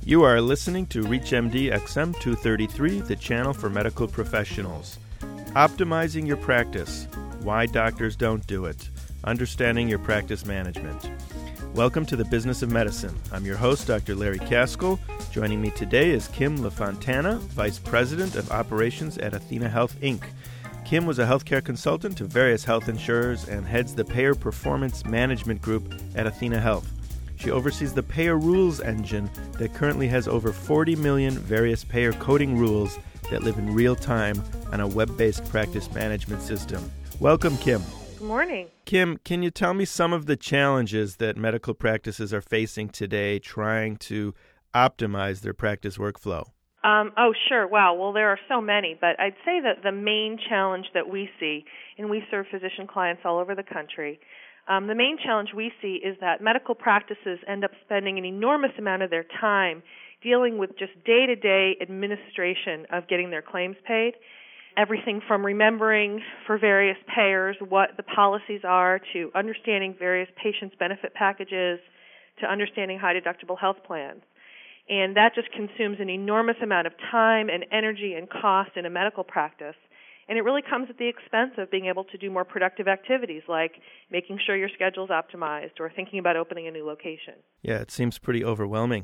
You are listening to ReachMD XM233, the channel for medical professionals. Optimizing your practice, why doctors don't do it, understanding your practice management. Welcome to the Business of Medicine. I'm your host, Dr. Larry Caskell. Joining me today is Kim LaFontana, Vice President of Operations at Athena Health, Inc. Kim was a healthcare consultant to various health insurers and heads the Payer Performance Management Group at Athena Health. She oversees the payer rules engine that currently has over 40 million various payer coding rules that live in real time on a web-based practice management system. Welcome, Kim. Good morning. Kim, can you tell me some of the challenges that medical practices are facing today trying to optimize their practice workflow? Sure. Wow. Well, there are so many, but I'd say that the main challenge that we see, and we serve physician clients all over the country, the main challenge we see is that medical practices end up spending an enormous amount of their time dealing with just day-to-day administration of getting their claims paid. Everything from remembering for various payers what the policies are, to understanding various patients' benefit packages, to understanding high-deductible health plans. And that just consumes an enormous amount of time and energy and cost in a medical practice. And it really comes at the expense of being able to do more productive activities like making sure your schedule's optimized or thinking about opening a new location. Yeah, it seems pretty overwhelming.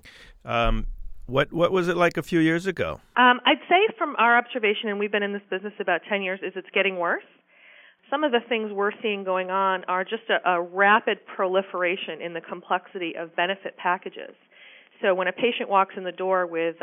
What was it like a few years ago? I'd say from our observation, and we've been in this business about 10 years, is it's getting worse. Some of the things we're seeing going on are just a rapid proliferation in the complexity of benefit packages. So when a patient walks in the door with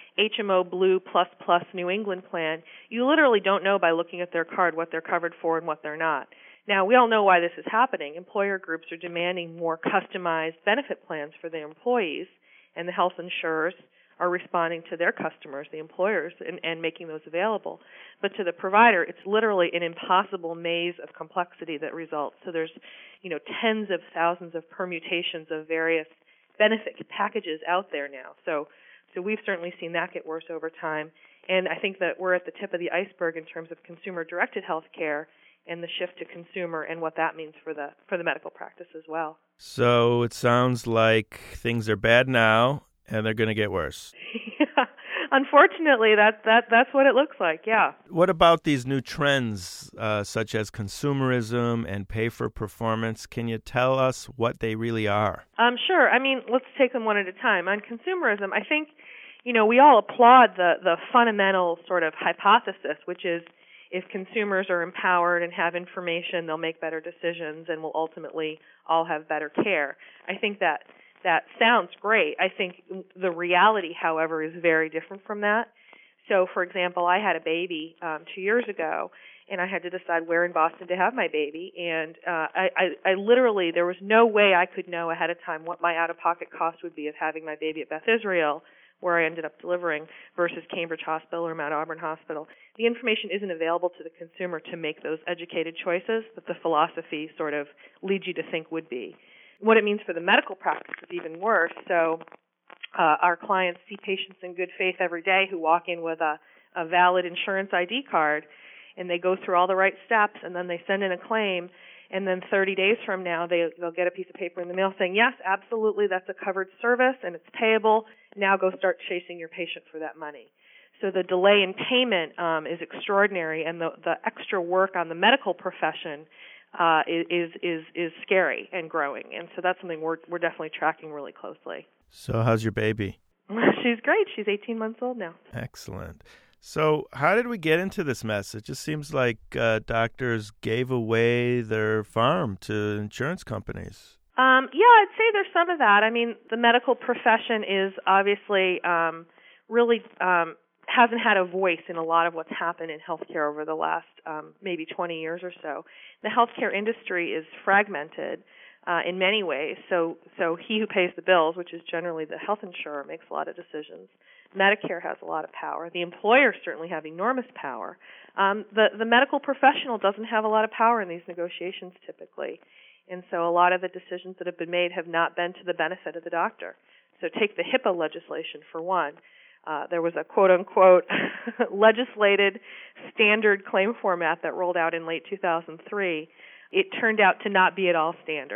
HMO Blue Plus Plus New England plan, you literally don't know by looking at their card what they're covered for and what they're not. Now, we all know why this is happening. Employer groups are demanding more customized benefit plans for their employees, and the health insurers are responding to their customers, the employers, and making those available. But to the provider, it's literally an impossible maze of complexity that results. So there's, tens of thousands of permutations of various benefit packages out there now. So we've certainly seen that get worse over time. And I think that we're at the tip of the iceberg in terms of consumer-directed health care and the shift to consumer and what that means for the medical practice as well. So it sounds like things are bad now and they're going to get worse. Yeah. Unfortunately, that's what it looks like, yeah. What about these new trends such as consumerism and pay for performance? Can you tell us what they really are? Sure. Let's take them one at a time. On consumerism, I think, we all applaud the fundamental sort of hypothesis, which is if consumers are empowered and have information, they'll make better decisions and will ultimately all have better care. I think that sounds great. I think the reality, however, is very different from that. So, for example, I had a baby 2 years ago, and I had to decide where in Boston to have my baby. And I literally, there was no way I could know ahead of time what my out-of-pocket cost would be of having my baby at Beth Israel, where I ended up delivering, versus Cambridge Hospital or Mount Auburn Hospital. The information isn't available to the consumer to make those educated choices that the philosophy sort of leads you to think would be. What it means for the medical practice is even worse. So our clients see patients in good faith every day who walk in with a valid insurance ID card, and they go through all the right steps, and then they send in a claim, and then 30 days from now they'll get a piece of paper in the mail saying, yes, absolutely, that's a covered service, and it's payable. Now go start chasing your patient for that money. So the delay in payment is extraordinary, and the extra work on the medical profession is scary and growing, and so that's something we're definitely tracking really closely. So how's your baby? She's great. She's 18 months old now. Excellent. So how did we get into this mess? It just seems like doctors gave away their farm to insurance companies. I'd say there's some of that. The medical profession is obviously really hasn't had a voice in a lot of what's happened in healthcare over the last maybe 20 years or so. The healthcare industry is fragmented in many ways. So he who pays the bills, which is generally the health insurer, makes a lot of decisions. Medicare has a lot of power. The employers certainly have enormous power. The medical professional doesn't have a lot of power in these negotiations typically. And so a lot of the decisions that have been made have not been to the benefit of the doctor. So take the HIPAA legislation for one. There was a quote-unquote legislated standard claim format that rolled out in late 2003. It turned out to not be at all standard.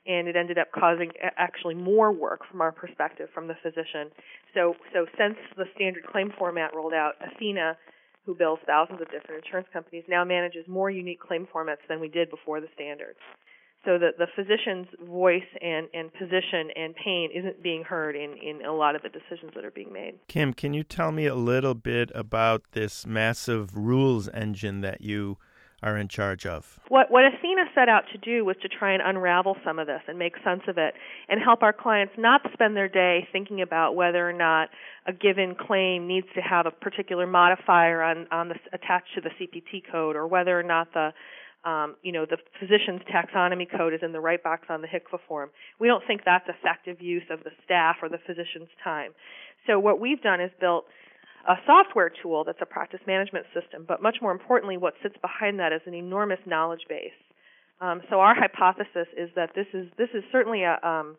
and it ended up causing actually more work from our perspective, from the physician. So since the standard claim format rolled out, Athena, who bills thousands of different insurance companies, now manages more unique claim formats than we did before the standard. So that the physician's voice and position and pain isn't being heard in a lot of the decisions that are being made. Kim, can you tell me a little bit about this massive rules engine that you are in charge of? What Athena set out to do was to try and unravel some of this and make sense of it and help our clients not spend their day thinking about whether or not a given claim needs to have a particular modifier on the attached to the CPT code, or whether or not the physician's taxonomy code is in the right box on the HCFA form. We don't think that's effective use of the staff or the physician's time. So what we've done is built a software tool that's a practice management system, but much more importantly, what sits behind that is an enormous knowledge base. So our hypothesis is that this is certainly an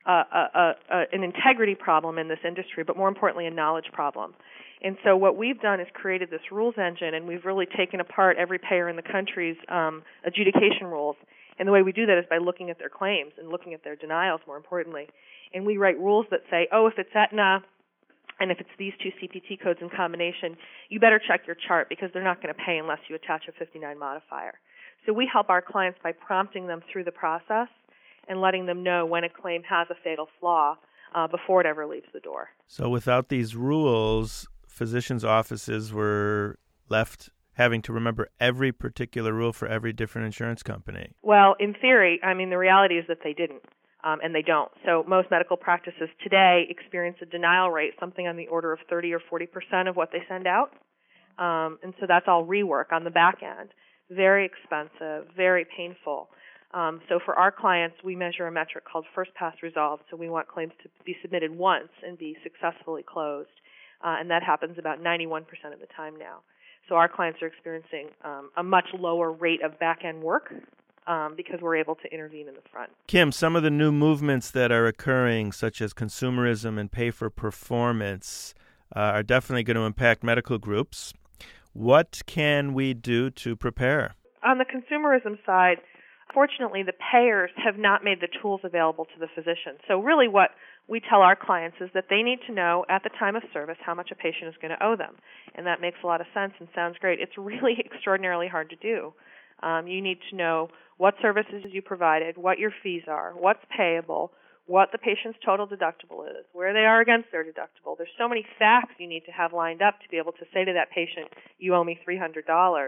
integrity problem in this industry, but more importantly, a knowledge problem. And so what we've done is created this rules engine, and we've really taken apart every payer in the country's adjudication rules. And the way we do that is by looking at their claims and looking at their denials, more importantly. And we write rules that say, if it's Aetna, and if it's these two CPT codes in combination, you better check your chart because they're not going to pay unless you attach a 59 modifier. So we help our clients by prompting them through the process and letting them know when a claim has a fatal flaw before it ever leaves the door. So without these rules, physicians' offices were left having to remember every particular rule for every different insurance company. Well, in theory, the reality is that they didn't. And they don't. So most medical practices today experience a denial rate, something on the order of 30 or 40% of what they send out. And so that's all rework on the back end. Very expensive, very painful. So for our clients, we measure a metric called first pass resolved. So we want claims to be submitted once and be successfully closed. And that happens about 91% of the time now. So our clients are experiencing a much lower rate of back-end work because we're able to intervene in the front. Kim, some of the new movements that are occurring, such as consumerism and pay-for-performance, are definitely going to impact medical groups. What can we do to prepare? On the consumerism side, fortunately, the payers have not made the tools available to the physician. So really what we tell our clients is that they need to know at the time of service how much a patient is going to owe them. And that makes a lot of sense and sounds great. It's really extraordinarily hard to do. You need to know what services you provided, what your fees are, what's payable, what the patient's total deductible is, where they are against their deductible. There's so many facts you need to have lined up to be able to say to that patient, you owe me $300.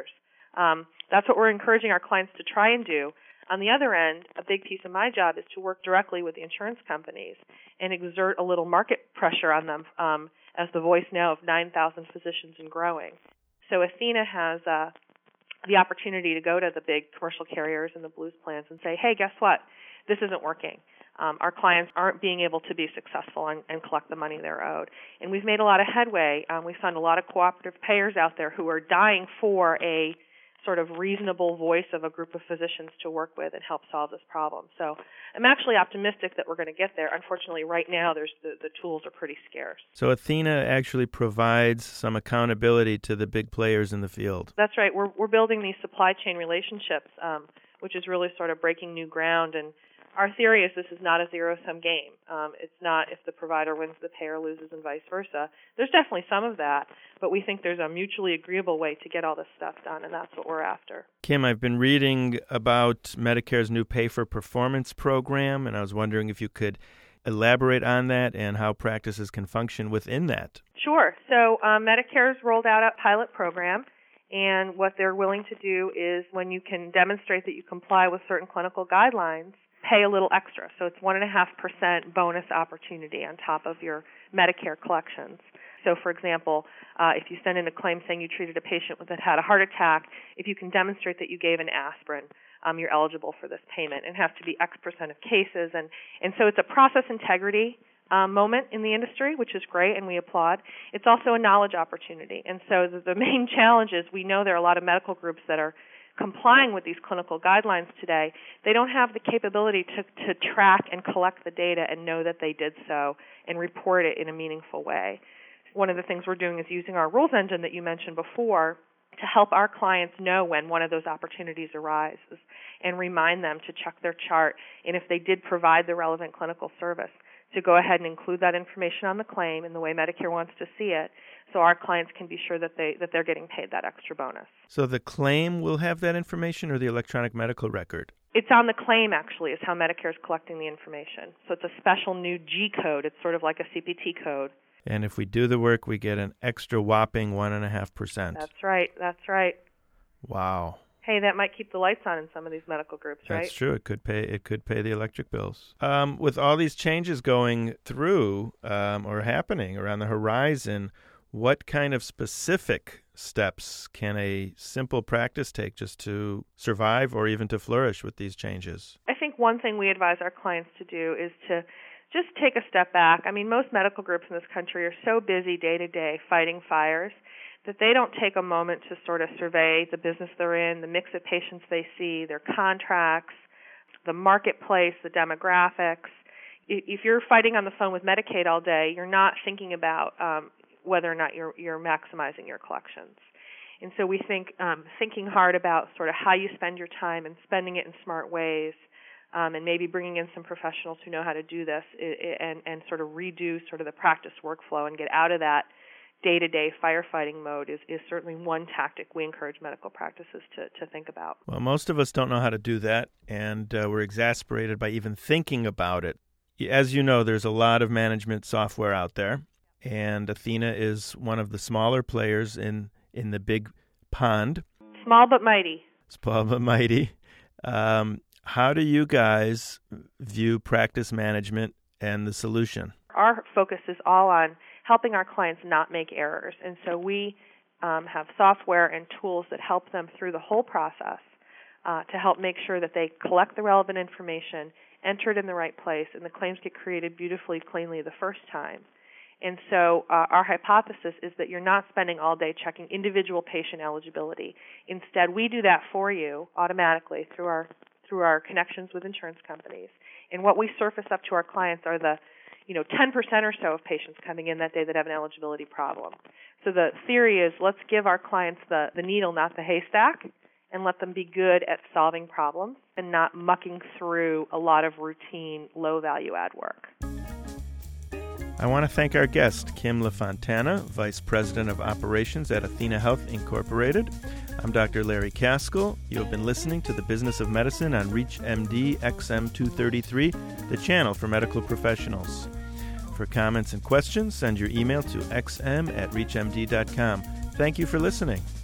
That's what we're encouraging our clients to try and do. On the other end, a big piece of my job is to work directly with the insurance companies and exert a little market pressure on them as the voice now of 9,000 physicians and growing. So Athena has the opportunity to go to the big commercial carriers and the Blues plans and say, hey, guess what? This isn't working. Our clients aren't being able to be successful and collect the money they're owed. And we've made a lot of headway. We found a lot of cooperative payers out there who are dying for a sort of reasonable voice of a group of physicians to work with and help solve this problem. So I'm actually optimistic that we're going to get there. Unfortunately, right now, the tools are pretty scarce. So Athena actually provides some accountability to the big players in the field. That's right. We're building these supply chain relationships, which is really sort of breaking new ground. And our theory is this is not a zero-sum game. It's not if the provider wins, the payer loses, and vice versa. There's definitely some of that, but we think there's a mutually agreeable way to get all this stuff done, and that's what we're after. Kim, I've been reading about Medicare's new pay-for-performance program, and I was wondering if you could elaborate on that and how practices can function within that. Sure. So Medicare's rolled out a pilot program, and what they're willing to do is when you can demonstrate that you comply with certain clinical guidelines, pay a little extra. So it's 1.5% bonus opportunity on top of your Medicare collections. So, for example, if you send in a claim saying you treated a patient that had a heart attack, if you can demonstrate that you gave an aspirin, you're eligible for this payment. It has to be X% of cases. And so it's a process integrity moment in the industry, which is great, and we applaud. It's also a knowledge opportunity. And so the main challenge is we know there are a lot of medical groups that are complying with these clinical guidelines today. They don't have the capability to track and collect the data and know that they did so and report it in a meaningful way. One of the things we're doing is using our rules engine that you mentioned before to help our clients know when one of those opportunities arises and remind them to check their chart, and if they did provide the relevant clinical service, to go ahead and include that information on the claim in the way Medicare wants to see it, so our clients can be sure that they're getting paid that extra bonus. So the claim will have that information, or the electronic medical record? It's on the claim, actually, is how Medicare is collecting the information. So it's a special new G code. It's sort of like a CPT code. And if we do the work, we get an extra whopping 1.5%. That's right. Wow. Hey, that might keep the lights on in some of these medical groups, right? That's true. It could pay the electric bills. With all these changes going through or happening around the horizon, what kind of specific steps can a simple practice take just to survive or even to flourish with these changes? I think one thing we advise our clients to do is to just take a step back. I mean, most medical groups in this country are so busy day to day fighting fires that they don't take a moment to sort of survey the business they're in, the mix of patients they see, their contracts, the marketplace, the demographics. If you're fighting on the phone with Medicaid all day, you're not thinking about whether or not you're maximizing your collections. And so we think thinking hard about sort of how you spend your time and spending it in smart ways, and maybe bringing in some professionals who know how to do this and sort of redo sort of the practice workflow and get out of that day-to-day firefighting mode is certainly one tactic we encourage medical practices to think about. Well, most of us don't know how to do that, and we're exasperated by even thinking about it. As you know, there's a lot of management software out there, and Athena is one of the smaller players in the big pond. Small but mighty. Small but mighty. How do you guys view practice management and the solution? Our focus is all on helping our clients not make errors. And so we have software and tools that help them through the whole process to help make sure that they collect the relevant information, enter it in the right place, and the claims get created beautifully, cleanly the first time. And so our hypothesis is that you're not spending all day checking individual patient eligibility. Instead, we do that for you automatically through our connections with insurance companies. And what we surface up to our clients are the 10% or so of patients coming in that day that have an eligibility problem. So the theory is let's give our clients the needle, not the haystack, and let them be good at solving problems and not mucking through a lot of routine, low-value add work. I want to thank our guest, Kim LaFontana, Vice President of Operations at Athena Health Incorporated. I'm Dr. Larry Caskell. You have been listening to The Business of Medicine on ReachMD XM233, the channel for medical professionals. For comments and questions, send your email to xm@reachmd.com. Thank you for listening.